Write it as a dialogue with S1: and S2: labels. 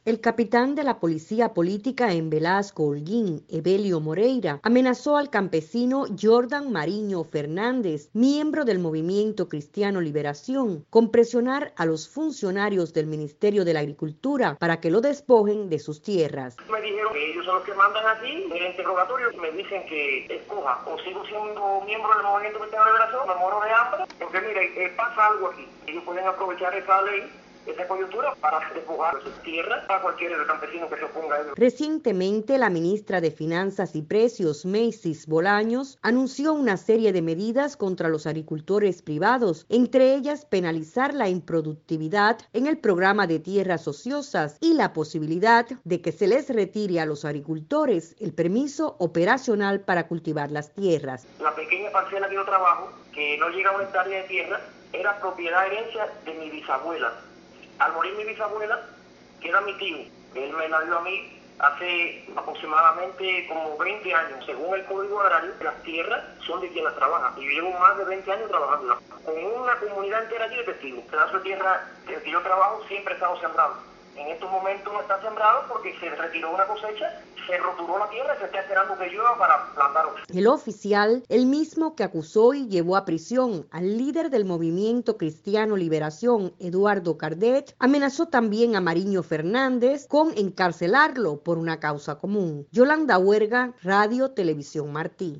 S1: El capitán de la Policía Política en Velasco, Holguín, Evelio Moreira, amenazó al campesino Jordan Mariño Fernández, miembro del Movimiento Cristiano Liberación, con presionar a los funcionarios del Ministerio de la Agricultura para que lo despojen de sus tierras.
S2: Me dijeron que ellos son los que mandan aquí, en el interrogatorio me dicen que escoja o sigo siendo miembro del Movimiento Cristiano Liberación, me muero de hambre, porque mire, pasa algo aquí. Ellos pueden aprovechar esa ley, esa coyuntura, para despojar sus tierras a cualquier campesino que se oponga a ellos.
S1: Recientemente, la ministra de Finanzas y Precios, Macy's Bolaños, anunció una serie de medidas contra los agricultores privados, entre ellas penalizar la improductividad en el programa de tierras ociosas y la posibilidad de que se les retire a los agricultores el permiso operacional para cultivar las tierras.
S2: La pequeña parcela que yo trabajo, que no llega a una hectárea de tierra, era propiedad herencia de mi bisabuela. Al morir mi bisabuela, que era mi tío, él me la dio a mí hace aproximadamente como 20 años. Según el Código Agrario, las tierras son de quien las trabaja. Y yo llevo más de 20 años trabajando con una comunidad entera allí de testigos. El pedazo de tierra que yo trabajo siempre ha estado sembrado. En estos momentos no está sembrado porque se retiró una cosecha, se roturó la tierra y se está esperando que llueva para plantar otra.
S1: El oficial, el mismo que acusó y llevó a prisión al líder del Movimiento Cristiano Liberación, Eduardo Cardet, amenazó también a Mariño Fernández con encarcelarlo por una causa común. Yolanda Huerga, Radio Televisión Martí.